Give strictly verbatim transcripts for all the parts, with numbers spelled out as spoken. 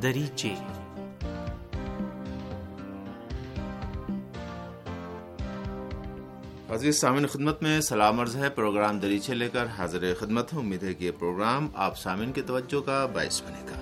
دریچے۔ عزیز سامعین، خدمت میں سلام عرض ہے۔ پروگرام دریچے لے کر حاضر خدمت ہوں۔ امید ہے کہ یہ پروگرام آپ سامعین کی توجہ کا باعث بنے گا۔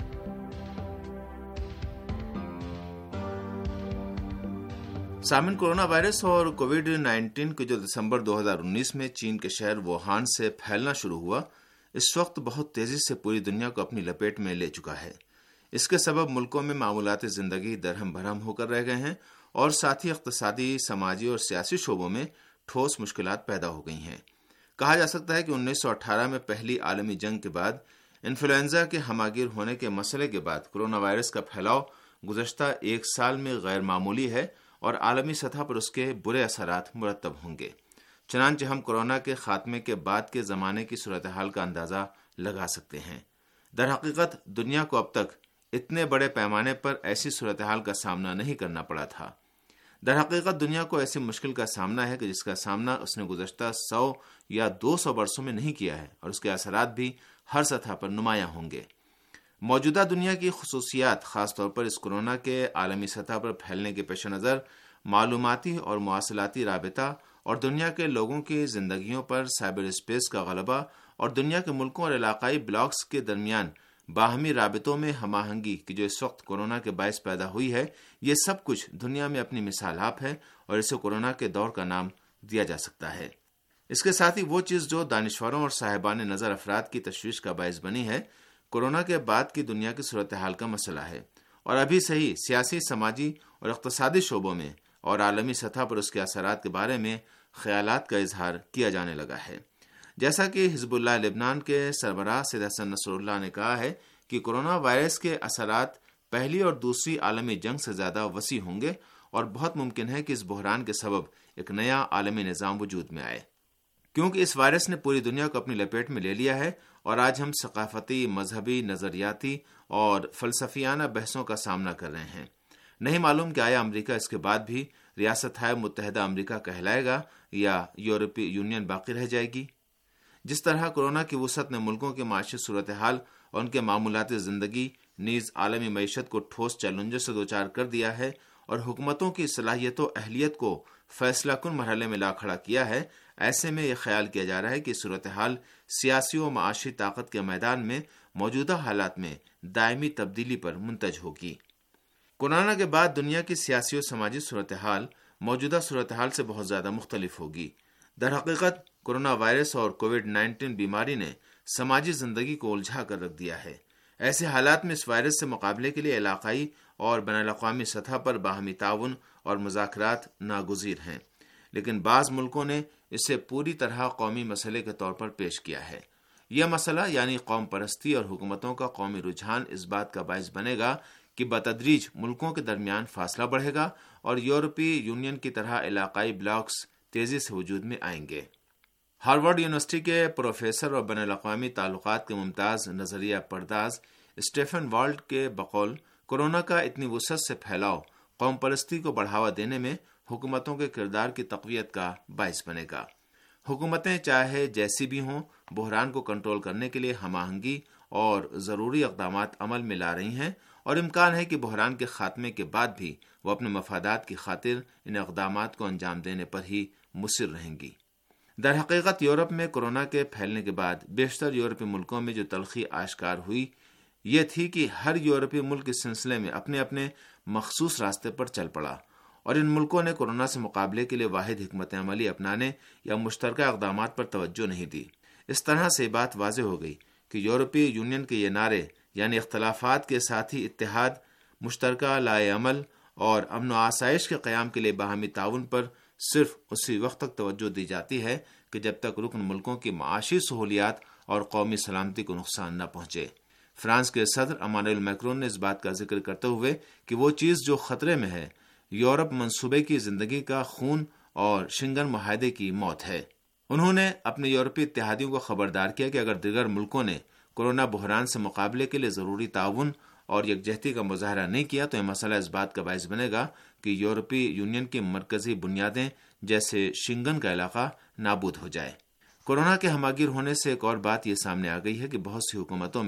سامعین، کورونا وائرس اور کووڈ نائنٹین کے جو دسمبر دو ہزار انیس میں چین کے شہر ووہان سے پھیلنا شروع ہوا، اس وقت بہت تیزی سے پوری دنیا کو اپنی لپیٹ میں لے چکا ہے۔ اس کے سبب ملکوں میں معمولات زندگی درہم برہم ہو کر رہ گئے ہیں اور ساتھ ہی اقتصادی، سماجی اور سیاسی شعبوں میں ٹھوس مشکلات پیدا ہو گئی ہیں۔ کہا جا سکتا ہے کہ انیس سو اٹھارہ میں پہلی عالمی جنگ کے بعد انفلوئنزا کے ہماگیر ہونے کے مسئلے کے بعد کورونا وائرس کا پھیلاؤ گزشتہ ایک سال میں غیر معمولی ہے اور عالمی سطح پر اس کے برے اثرات مرتب ہوں گے۔ چنانچہ ہم کورونا کے خاتمے کے بعد کے زمانے کی صورتحال کا اندازہ لگا سکتے ہیں۔ در حقیقت دنیا کو اب تک اتنے بڑے پیمانے پر ایسی صورتحال کا سامنا نہیں کرنا پڑا تھا۔ در حقیقت دنیا کو ایسی مشکل کا سامنا ہے کہ جس کا سامنا اس نے گزشتہ سو یا دو سو برسوں میں نہیں کیا ہے، اور اس کے اثرات بھی ہر سطح پر نمایاں ہوں گے۔ موجودہ دنیا کی خصوصیات، خاص طور پر اس کورونا کے عالمی سطح پر پھیلنے کے پیش نظر معلوماتی اور مواصلاتی رابطہ اور دنیا کے لوگوں کی زندگیوں پر سائبر اسپیس کا غلبہ اور دنیا کے ملکوں اور علاقائی بلاکس کے درمیان باہمی رابطوں میں ہم آہنگی کی جو اس وقت کورونا کے باعث پیدا ہوئی ہے، یہ سب کچھ دنیا میں اپنی مثال آپ ہے اور اسے کورونا کے دور کا نام دیا جا سکتا ہے۔ اس کے ساتھ ہی وہ چیز جو دانشوروں اور صاحبان نظر افراد کی تشویش کا باعث بنی ہے، کورونا کے بعد کی دنیا کی صورتحال کا مسئلہ ہے، اور ابھی سے ہی سیاسی، سماجی اور اقتصادی شعبوں میں اور عالمی سطح پر اس کے اثرات کے بارے میں خیالات کا اظہار کیا جانے لگا ہے۔ جیسا کہ حزب اللہ لبنان کے سربراہ سید حسن نصر اللہ نے کہا ہے کہ کورونا وائرس کے اثرات پہلی اور دوسری عالمی جنگ سے زیادہ وسیع ہوں گے اور بہت ممکن ہے کہ اس بحران کے سبب ایک نیا عالمی نظام وجود میں آئے، کیونکہ اس وائرس نے پوری دنیا کو اپنی لپیٹ میں لے لیا ہے اور آج ہم ثقافتی، مذہبی، نظریاتی اور فلسفیانہ بحثوں کا سامنا کر رہے ہیں۔ نہیں معلوم کہ آیا امریکہ اس کے بعد بھی ریاستہائے متحدہ امریکہ کہلائے گا یا یورپی یونین باقی رہ جائے گی۔ جس طرح کورونا کی وسعت نے ملکوں کی معاشی صورتحال اور ان کے معمولات زندگی نیز عالمی معیشت کو ٹھوس چیلنجوں سے دوچار کر دیا ہے اور حکومتوں کی صلاحیت و اہلیت کو فیصلہ کن مرحلے میں لا کھڑا کیا ہے، ایسے میں یہ خیال کیا جا رہا ہے کہ صورتحال سیاسی و معاشی طاقت کے میدان میں موجودہ حالات میں دائمی تبدیلی پر منتج ہوگی۔ کورونا کے بعد دنیا کی سیاسی و سماجی صورتحال موجودہ صورتحال سے بہت زیادہ مختلف ہوگی۔ در حقیقت کورونا وائرس اور کووڈ نائنٹین بیماری نے سماجی زندگی کو الجھا کر رکھ دیا ہے۔ ایسے حالات میں اس وائرس سے مقابلے کے لیے علاقائی اور بین الاقوامی سطح پر باہمی تعاون اور مذاکرات ناگزیر ہیں، لیکن بعض ملکوں نے اسے پوری طرح قومی مسئلے کے طور پر پیش کیا ہے۔ یہ مسئلہ یعنی قوم پرستی اور حکومتوں کا قومی رجحان اس بات کا باعث بنے گا کہ بتدریج ملکوں کے درمیان فاصلہ بڑھے گا اور یورپی یونین کی طرح علاقائی بلاکس تیزی سے وجود میں آئیں گے۔ ہارورڈ یونیورسٹی کے پروفیسر اور بین الاقوامی تعلقات کے ممتاز نظریہ پرداز اسٹیفن والٹ کے بقول کورونا کا اتنی وسعت سے پھیلاؤ قوم پرستی کو بڑھاوا دینے میں حکومتوں کے کردار کی تقویت کا باعث بنے گا۔ حکومتیں چاہے جیسی بھی ہوں، بحران کو کنٹرول کرنے کے لیے ہم آہنگی اور ضروری اقدامات عمل میں لا رہی ہیں، اور امکان ہے کہ بحران کے خاتمے کے بعد بھی وہ اپنے مفادات کی خاطر ان اقدامات کو انجام دینے پر ہی مصر رہیں گی۔ در حقیقت یورپ میں کورونا کے پھیلنے کے بعد بیشتر یورپی ملکوں میں جو تلخی آشکار ہوئی یہ تھی کہ ہر یورپی ملک اس سلسلے میں اپنے اپنے مخصوص راستے پر چل پڑا، اور ان ملکوں نے کورونا سے مقابلے کے لیے واحد حکمت عملی اپنانے یا مشترکہ اقدامات پر توجہ نہیں دی۔ اس طرح سے بات واضح ہو گئی کہ یورپی یونین کے یہ نعرے یعنی اختلافات کے ساتھی اتحاد، مشترکہ لائے عمل اور امن و آسائش کے قیام کے لیے باہمی تعاون پر صرف اسی وقت تک توجہ دی جاتی ہے کہ جب تک رکن ملکوں کی معاشی سہولیات اور قومی سلامتی کو نقصان نہ پہنچے۔ فرانس کے صدر امانوئل میکرون نے اس بات کا ذکر کرتے ہوئے کہ وہ چیز جو خطرے میں ہے یورپ منصوبے کی زندگی کا خون اور شنگن معاہدے کی موت ہے۔ انہوں نے اپنے یورپی اتحادیوں کو خبردار کیا کہ اگر دیگر ملکوں نے کورونا بحران سے مقابلے کے لیے ضروری تعاون اور یکجہتی کا مظاہرہ نہیں کیا تو یہ مسئلہ اس بات کا باعث بنے گا کہ یورپی یونین کی مرکزی بنیادیں جیسے شنگن کا علاقہ نابود ہو جائے۔ کورونا کے ہماگیر ہونے سے ایک اور بات یہ سامنے آ گئی ہے کہ بہت سی حکومتوں میں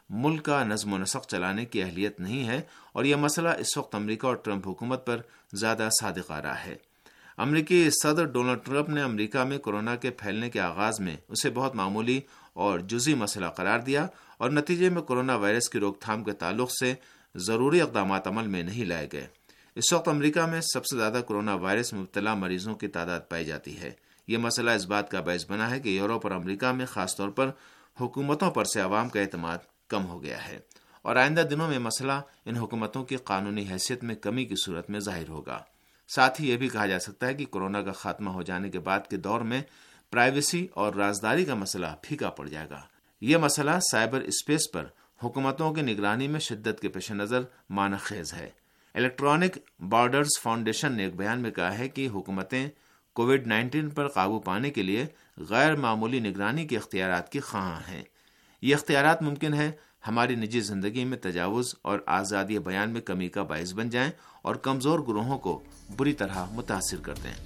ملک کا نظم و نسق چلانے کی اہلیت نہیں ہے، اور یہ مسئلہ اس وقت امریکہ اور ٹرمپ حکومت پر زیادہ صادق آ رہا ہے۔ امریکی صدر ڈونلڈ ٹرمپ نے امریکہ میں کورونا کے پھیلنے کے آغاز میں اسے بہت معمولی اور جزئی مسئلہ قرار دیا، اور نتیجے میں کورونا وائرس کی روک تھام کے تعلق سے ضروری اقدامات عمل میں نہیں لائے گئے۔ اس وقت امریکہ میں سب سے زیادہ کورونا وائرس میں مبتلا مریضوں کی تعداد پائی جاتی ہے۔ یہ مسئلہ اس بات کا باعث بنا ہے کہ یورپ اور امریکہ میں خاص طور پر حکومتوں پر سے عوام کا اعتماد کم ہو گیا ہے، اور آئندہ دنوں میں مسئلہ ان حکومتوں کی قانونی حیثیت میں کمی کی صورت میں ظاہر ہوگا۔ ساتھ ہی یہ بھی کہا جا سکتا ہے کہ کورونا کا خاتمہ ہو جانے کے بعد کے دور میں پرائیویسی اور رازداری کا مسئلہ پھیکا پڑ جائے گا۔ یہ مسئلہ سائبر اسپیس پر حکومتوں کی نگرانی میں شدت کے پیش نظر معنی خیز ہے۔ الیکٹرانک بارڈرز فاؤنڈیشن نے ایک بیان میں کہا ہے کہ حکومتیں کووڈ نائنٹین پر قابو پانے کے لیے غیر معمولی نگرانی کے اختیارات کی خواہاں ہیں۔ یہ اختیارات ممکن ہے ہماری نجی زندگی میں تجاوز اور آزادی بیان میں کمی کا باعث بن جائیں اور کمزور گروہوں کو بری طرح متاثر کر دیں۔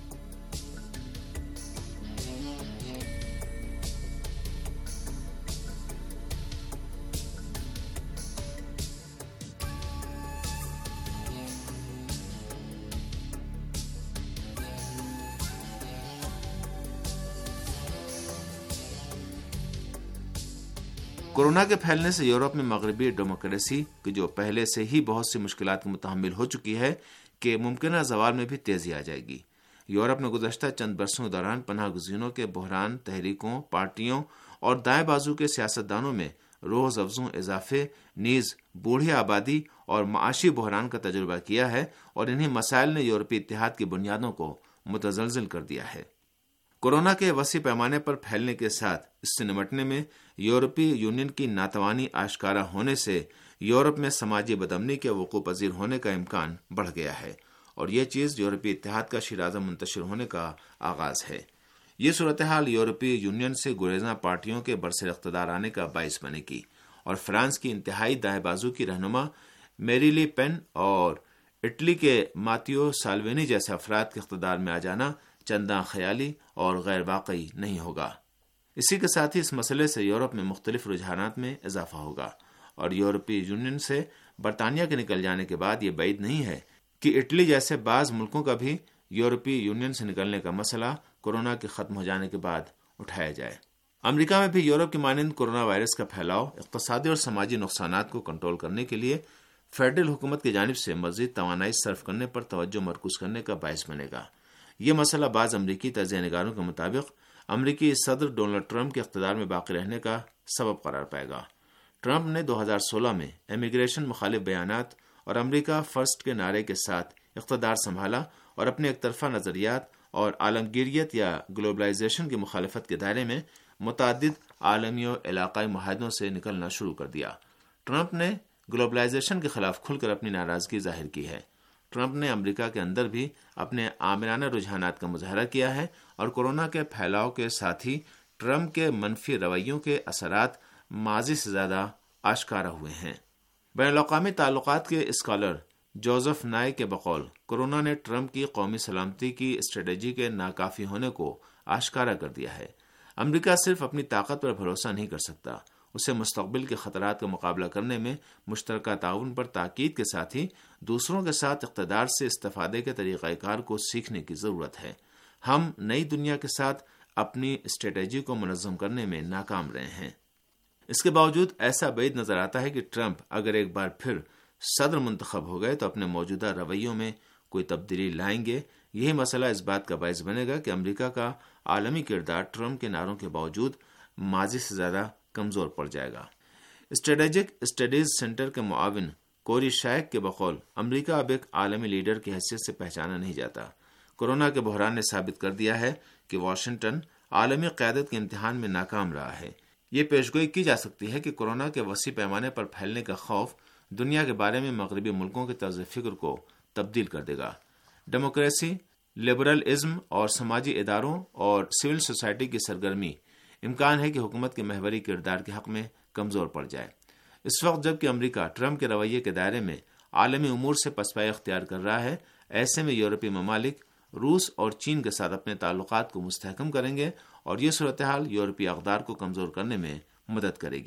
کورونا کے پھیلنے سے یورپ میں مغربی ڈیموکریسی کی جو پہلے سے ہی بہت سی مشکلات کی متحمل ہو چکی ہے کہ ممکنہ زوال میں بھی تیزی آ جائے گی۔ یورپ نے گزشتہ چند برسوں کے دوران پناہ گزینوں کے بحران، تحریکوں، پارٹیوں اور دائیں بازو کے سیاستدانوں میں روز افزوں اضافے، نیز بوڑھی آبادی اور معاشی بحران کا تجربہ کیا ہے، اور انہی مسائل نے یورپی اتحاد کی بنیادوں کو متزلزل کر دیا ہے۔ کورونا کے وسیع پیمانے پر پھیلنے کے ساتھ اس سے نمٹنے میں یورپی یونین کی ناتوانی آشکارا ہونے سے یورپ میں سماجی بدامنی کے وقوع پذیر ہونے کا امکان بڑھ گیا ہے، اور یہ چیز یورپی اتحاد کا شیرازہ منتشر ہونے کا آغاز ہے۔ یہ صورتحال یورپی یونین سے گریزاں پارٹیوں کے برسر اقتدار آنے کا باعث بنے گی، اور فرانس کی انتہائی دائیں بازو کی رہنما میری لی پین اور اٹلی کے ماتیو سالوینی جیسے افراد کے اقتدار میں آ جانا چنداں خیالی اور غیر واقعی نہیں ہوگا۔ اسی کے ساتھ ہی اس مسئلے سے یورپ میں مختلف رجحانات میں اضافہ ہوگا، اور یورپی یونین سے برطانیہ کے نکل جانے کے بعد یہ بعید نہیں ہے کہ اٹلی جیسے بعض ملکوں کا بھی یورپی یونین سے نکلنے کا مسئلہ کورونا کے ختم ہو جانے کے بعد اٹھایا جائے۔ امریکہ میں بھی یورپ کی مانند کورونا وائرس کا پھیلاؤ اقتصادی اور سماجی نقصانات کو کنٹرول کرنے کے لیے فیڈرل حکومت کی جانب سے مزید توانائی صرف کرنے پر توجہ مرکوز کرنے کا باعث بنے گا۔ یہ مسئلہ بعض امریکی تجزیہ نگاروں کے مطابق امریکی صدر ڈونلڈ ٹرمپ کے اقتدار میں باقی رہنے کا سبب قرار پائے گا۔ ٹرمپ نے دو ہزار سولہ میں امیگریشن مخالف بیانات اور امریکہ فرسٹ کے نعرے کے ساتھ اقتدار سنبھالا، اور اپنے ایک طرفہ نظریات اور عالمگیریت یا گلوبلائزیشن کی مخالفت کے دائرے میں متعدد عالمی و علاقائی معاہدوں سے نکلنا شروع کر دیا۔ ٹرمپ نے گلوبلائزیشن کے خلاف کھل کر اپنی ناراضگی ظاہر کی ہے۔ ٹرمپ نے امریکہ کے اندر بھی اپنے آمرانہ رجحانات کا مظاہرہ کیا ہے، اور کورونا کے پھیلاؤ کے ساتھ ہی ٹرمپ کے منفی رویوں کے اثرات ماضی سے زیادہ آشکارا ہوئے ہیں۔ بین الاقوامی تعلقات کے اسکالر جوزف نائے کے بقول کورونا نے ٹرمپ کی قومی سلامتی کی اسٹریٹجی کے ناکافی ہونے کو آشکارا کر دیا ہے۔ امریکہ صرف اپنی طاقت پر بھروسہ نہیں کر سکتا، اسے مستقبل کے خطرات کا مقابلہ کرنے میں مشترکہ تعاون پر تاکید کے ساتھ ہی دوسروں کے ساتھ اقتدار سے استفادے کے طریقہ کار کو سیکھنے کی ضرورت ہے۔ ہم نئی دنیا کے ساتھ اپنی اسٹریٹجی کو منظم کرنے میں ناکام رہے ہیں۔ اس کے باوجود ایسا بعید نظر آتا ہے کہ ٹرمپ اگر ایک بار پھر صدر منتخب ہو گئے تو اپنے موجودہ رویوں میں کوئی تبدیلی لائیں گے۔ یہی مسئلہ اس بات کا باعث بنے گا کہ امریکہ کا عالمی کردار ٹرمپ کے نعروں کے باوجود ماضی سے زیادہ کمزور پڑ جائے گا۔ اسٹریٹجک اسٹڈیز سینٹر کے معاون کوری شائک کے بقول امریکہ اب ایک عالمی لیڈر کی حیثیت سے پہچانا نہیں جاتا۔ کورونا کے بحران نے ثابت کر دیا ہے کہ واشنگٹن عالمی قیادت کے امتحان میں ناکام رہا ہے۔ یہ پیشگوئی کی جا سکتی ہے کہ کورونا کے وسیع پیمانے پر پھیلنے کا خوف دنیا کے بارے میں مغربی ملکوں کے طرز فکر کو تبدیل کر دے گا۔ ڈیموکریسی، لبرلزم اور سماجی اداروں اور سول سوسائٹی کی سرگرمی امکان ہے کہ حکومت کے محوری کردار کے حق میں کمزور پڑ جائے۔ اس وقت جب کہ امریکہ ٹرمپ کے رویے کے دائرے میں عالمی امور سے پسپائی اختیار کر رہا ہے، ایسے میں یورپی ممالک روس اور چین کے ساتھ اپنے تعلقات کو مستحکم کریں گے، اور یہ صورتحال یورپی اقدار کو کمزور کرنے میں مدد کرے گی۔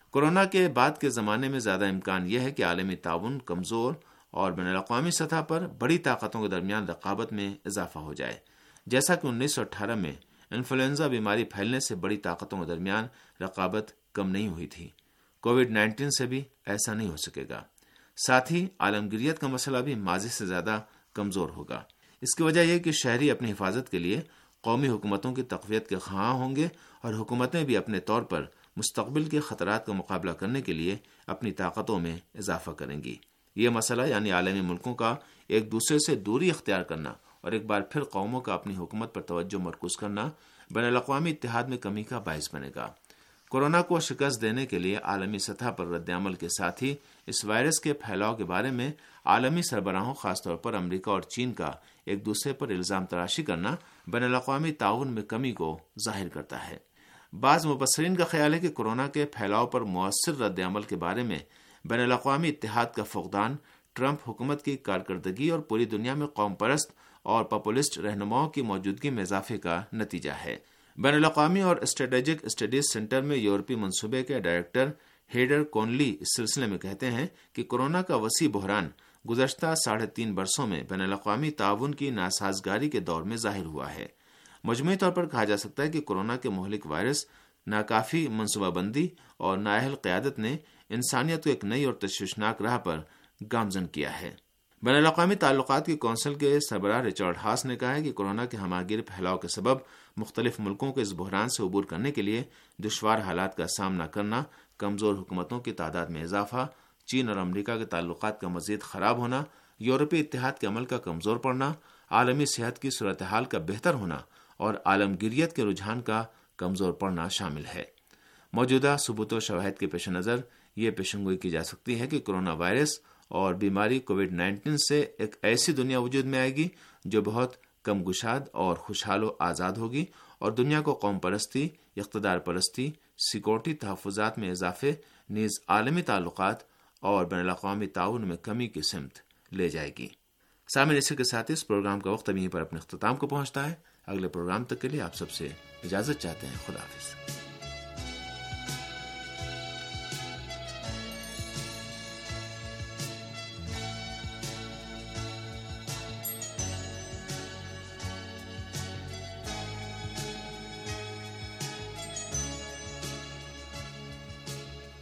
کورونا کے بعد کے زمانے میں زیادہ امکان یہ ہے کہ عالمی تعاون کمزور اور بین الاقوامی سطح پر بڑی طاقتوں کے درمیان رقابت میں اضافہ ہو جائے، جیسا کہ انیس سو اٹھارہ میں انفلوئنزا بیماری پھیلنے سے بڑی طاقتوں کے درمیان رقابت کم نہیں ہوئی تھی۔ کووڈ نائنٹین سے بھی ایسا نہیں ہو سکے گا۔ ساتھ ہی عالمگیریت کا مسئلہ بھی ماضی سے زیادہ کمزور ہوگا۔ اس کی وجہ یہ کہ شہری اپنی حفاظت کے لیے قومی حکومتوں کی تقویت کے خواہاں ہوں گے اور حکومتیں بھی اپنے طور پر مستقبل کے خطرات کا مقابلہ کرنے کے لیے اپنی طاقتوں میں اضافہ کریں گی۔ یہ مسئلہ یعنی عالمی ملکوں کا ایک دوسرے سے دوری اختیار کرنا اور ایک بار پھر قوموں کا اپنی حکومت پر توجہ مرکوز کرنا بین الاقوامی اتحاد میں کمی کا باعث بنے گا۔ کورونا کو شکست دینے کے لیے عالمی سطح پر رد عمل کے ساتھ ہی اس وائرس کے پھیلاؤ کے بارے میں عالمی سربراہوں خاص طور پر امریکہ اور چین کا ایک دوسرے پر الزام تراشی کرنا بین الاقوامی تعاون میں کمی کو ظاہر کرتا ہے۔ بعض مبصرین کا خیال ہے کہ کورونا کے پھیلاؤ پر مؤثر رد عمل کے بارے میں بین الاقوامی اتحاد کا فقدان ٹرمپ حکومت کی کارکردگی اور پوری دنیا میں قوم پرست اور پاپولسٹ رہنماؤں کی موجودگی میں اضافے کا نتیجہ ہے۔ بین الاقوامی اور اسٹریٹجک اسٹڈیز سینٹر میں یورپی منصوبے کے ڈائریکٹر ہیڈر کونلی اس سلسلے میں کہتے ہیں کہ کورونا کا وسیع بحران گزشتہ ساڑھے تین برسوں میں بین الاقوامی تعاون کی ناسازگاری کے دور میں ظاہر ہوا ہے۔ مجموعی طور پر کہا جا سکتا ہے کہ کورونا کے مہلک وائرس، ناکافی منصوبہ بندی اور نااہل قیادت نے انسانیت کو ایک نئی اور تشویشناک راہ پر گامزن کیا ہے۔ بین الاقوامی تعلقات کی کونسل کے سربراہ رچرڈ ہاس نے کہا ہے کہ کورونا کے ہماگیر پھیلاؤ کے سبب مختلف ملکوں کو اس بحران سے عبور کرنے کے لیے دشوار حالات کا سامنا کرنا، کمزور حکومتوں کی تعداد میں اضافہ، چین اور امریکہ کے تعلقات کا مزید خراب ہونا، یورپی اتحاد کے عمل کا کمزور پڑنا، عالمی صحت کی صورتحال کا بہتر ہونا اور عالمگیریت کے رجحان کا کمزور پڑنا شامل ہے۔ موجودہ ثبوت و شواہد کے پیش نظر یہ پیشنگوئی کی جا سکتی ہے کہ کورونا وائرس اور بیماری کووڈ نائنٹین سے ایک ایسی دنیا وجود میں آئے گی جو بہت کم گشاد اور خوشحال و آزاد ہوگی اور دنیا کو قوم پرستی، اقتدار پرستی، سیکورٹی تحفظات میں اضافے، نیز عالمی تعلقات اور بین الاقوامی تعاون میں کمی کی سمت لے جائے گی۔ سامعین، اسی کے ساتھ اس پروگرام کا وقت ابھی پر اپنے اختتام کو پہنچتا ہے۔ اگلے پروگرام تک کے لیے آپ سب سے اجازت چاہتے ہیں۔ خدا حافظ۔